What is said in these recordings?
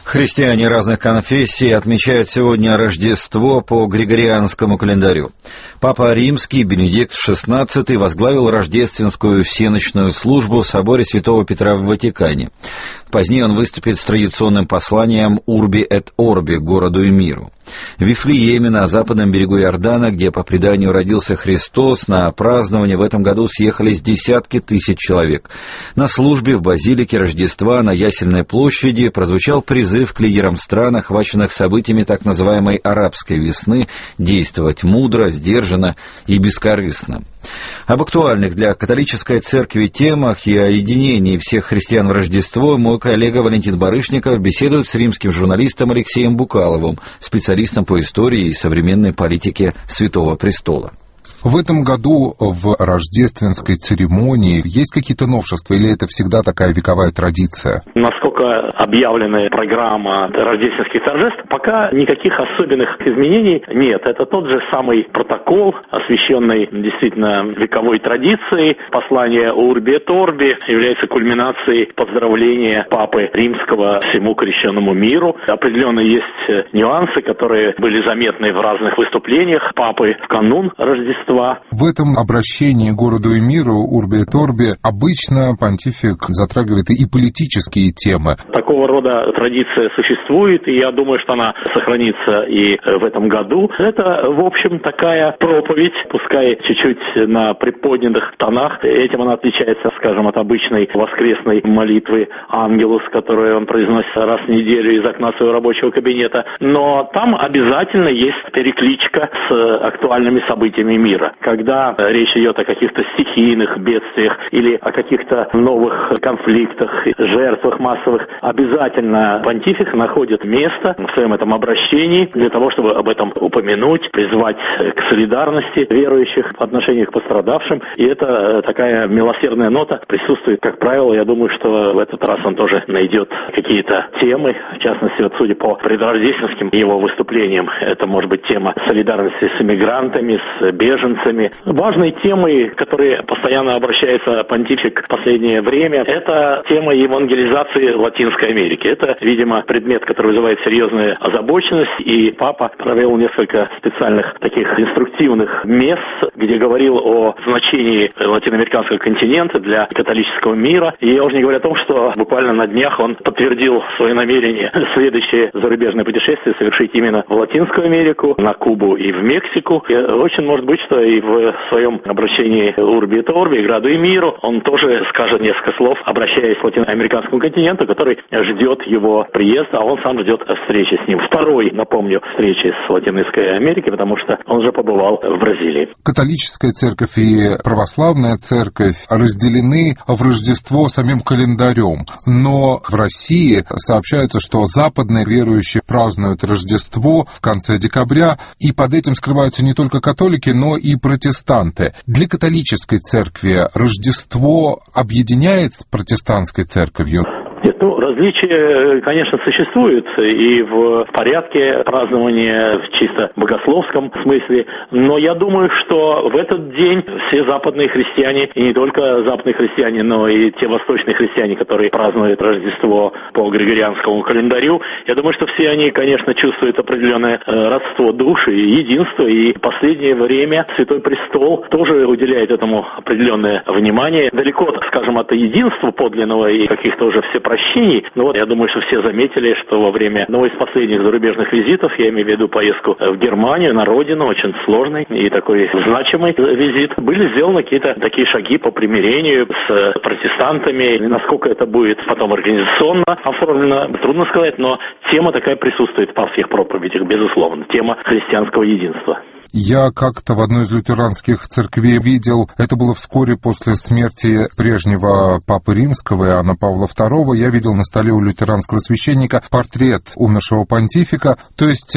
Христиане разных конфессий отмечают сегодня Рождество по Григорианскому календарю. Папа Римский Бенедикт XVI возглавил рождественскую всеночную службу в соборе Святого Петра в Ватикане. Позднее он выступит с традиционным посланием «Урби эт Орби» — городу и миру. В Вифлееме, на западном берегу Иордана, где по преданию родился Христос, на празднование в этом году съехались десятки тысяч человек. На службе в базилике Рождества на Ясельной площади прозвучал призыв к лидерам стран, охваченных событиями так называемой «арабской весны», действовать мудро, сдержанно и бескорыстно. Об актуальных для католической церкви темах и о единении всех христиан в Рождество мой коллега Валентин Барышников беседует с римским журналистом Алексеем Букаловым, специалистом по истории и современной политике Святого Престола. В этом году в рождественской церемонии есть какие-то новшества, или это всегда такая вековая традиция? Насколько объявлена программа рождественских торжеств, пока никаких особенных изменений нет. Это тот же самый протокол, освященный действительно вековой традицией. Послание «Урби эт Орби» является кульминацией поздравления Папы Римского всему крещенному миру. Определенно есть нюансы, которые были заметны в разных выступлениях Папы в канун Рождества. В этом обращении городу и миру «Урби эт Орби» обычно понтифик затрагивает и политические темы. Такого рода традиция существует, и я думаю, что она сохранится и в этом году. Это, в общем, такая проповедь, пускай чуть-чуть на приподнятых тонах. Этим она отличается, скажем, от обычной воскресной молитвы «Ангелус», которую он произносит раз в неделю из окна своего рабочего кабинета. Но там обязательно есть перекличка с актуальными событиями мира. Когда речь идет о каких-то стихийных бедствиях или о каких-то новых конфликтах, жертвах массовых, обязательно понтифик находит место в своем этом обращении для того, чтобы об этом упомянуть, призвать к солидарности верующих в отношении к пострадавшим. И это такая милосердная нота присутствует, как правило. Я думаю, что в этот раз он тоже найдет какие-то темы, в частности, вот судя по предрождественским его выступлениям, это может быть тема солидарности с эмигрантами, с беженцами. Важной темой, которой постоянно обращается понтифик в последнее время, это тема евангелизации Латинской Америки. Это, видимо, предмет, который вызывает серьезную озабоченность, и Папа провел несколько специальных таких инструктивных мест, где говорил о значении латиноамериканского континента для католического мира. И я уже не говорю о том, что буквально на днях он подтвердил свое намерение следующее зарубежное путешествие совершить именно в Латинскую Америку, на Кубу и в Мексику. И очень может быть, что и в своем обращении «Урби эт Орби» «Граду и миру» он тоже скажет несколько слов, обращаясь к латиноамериканскому континенту, который ждет его приезда, а он сам ждет встречи с ним. Второй, напомню, встречи с Латинской Америкой, потому что он уже побывал в Бразилии. Католическая церковь и православная церковь разделены в Рождество самим календарем, но в России сообщается, что западные верующие празднуют Рождество в конце декабря, и под этим скрываются не только католики, но и протестанты. Для католической церкви Рождество объединяет с протестантской церковью? Нет, различия, конечно, существуют и в порядке празднования в чисто богословском смысле, но я думаю, что в этот день все западные христиане, и не только западные христиане, но и те восточные христиане, которые празднуют Рождество по Григорианскому календарю, я думаю, что все они, конечно, чувствуют определенное родство души и единство, и в последнее время Святой Престол тоже уделяет этому определенное внимание. Далеко, скажем, от единства подлинного и каких-то уже всепрощений. Но вот я думаю, что все заметили, что во время одного из последних зарубежных визитов, я имею в виду поездку в Германию, на родину, очень сложный и такой значимый визит, были сделаны какие-то такие шаги по примирению с протестантами. Насколько это будет потом организационно оформлено, трудно сказать, но тема такая присутствует во всех проповедях, безусловно, тема христианского единства. Я как-то в одной из лютеранских церквей видел, это было вскоре после смерти прежнего Папы Римского, Иоанна Павла II, я видел на столе у лютеранского священника портрет умершего понтифика, то есть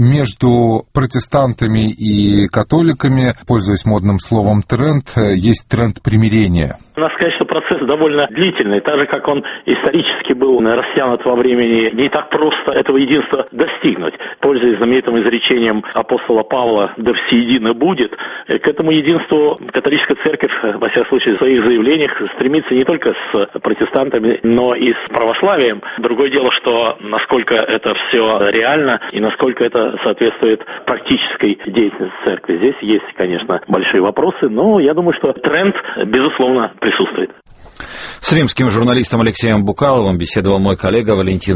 между протестантами и католиками, пользуясь модным словом тренд, есть тренд примирения. Надо сказать, что процесс довольно длительный, так же, как он исторически был растянут во времени, не так просто этого единства достигнуть. Пользуясь знаменитым изречением апостола Павла «да всеедино будет», к этому единству католическая церковь, во всяком случае, в своих заявлениях стремится не только с протестантами, но и с православием. Другое дело, что насколько это все реально и насколько это соответствует практической деятельности церкви. Здесь есть, конечно, большие вопросы, но я думаю, что тренд, безусловно, присутствует. С римским журналистом Алексеем Букаловым беседовал мой коллега Валентин